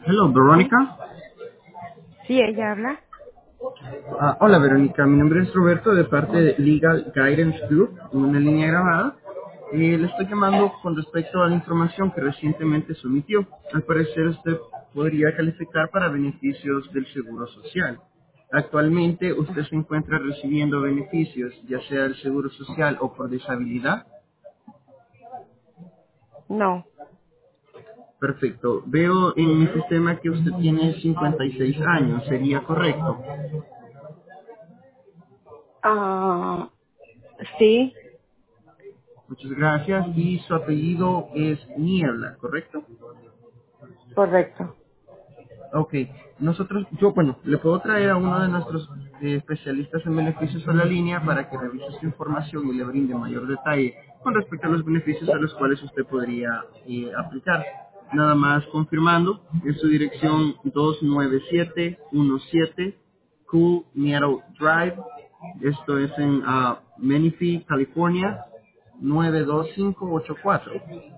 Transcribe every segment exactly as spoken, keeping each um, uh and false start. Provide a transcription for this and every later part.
Hello, ¿Sí? Verónica. ¿Sí, ella habla? Ah, hola, Verónica. Mi nombre es Roberto de parte de Legal Guidance Group, en una línea grabada. Eh, le estoy llamando con respecto a la información que recientemente sometió. Al parecer usted podría calificar para beneficios del Seguro Social. Actualmente usted se encuentra recibiendo beneficios, ya sea del Seguro Social o por disabilidad. No. Perfecto. Veo en mi sistema que usted tiene cincuenta y seis años. ¿Sería correcto? Ah, sí, Muchas gracias. Y su apellido es Niebla, ¿correcto? correcto. Ok. Nosotros, yo, bueno, le puedo traer a uno de nuestros eh, especialistas en beneficios a la línea para que revise su información y le brinde mayor detalle con respecto a los beneficios a los cuales usted podría eh, aplicar. Nada más confirmando, en su dirección dos nueve siete uno siete Cool Meadow Drive. Esto es en ah, Menifee, California, nueve dos cinco ocho cuatro.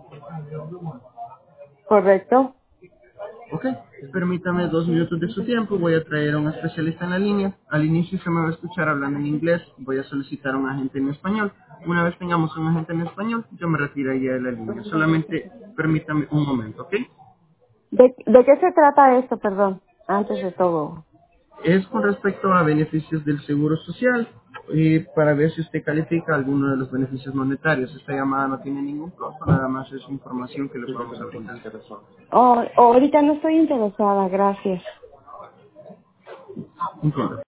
Correcto. Ok, permítame dos minutos de su tiempo, voy a traer a un especialista en la línea. Al inicio se me va a escuchar hablando en inglés, voy a solicitar a un agente en español. Una vez tengamos un agente en español, yo me retiraría de la línea. Solamente permítame un momento, ¿ok? ¿De, ¿De qué se trata esto, perdón? Antes de todo. Es con respecto a beneficios del Seguro Social, eh, para ver si usted califica alguno de los beneficios monetarios. Esta llamada no tiene ningún costo, nada más es información que le podemos brindar. Oh, ahorita no estoy interesada, gracias. Entiendo.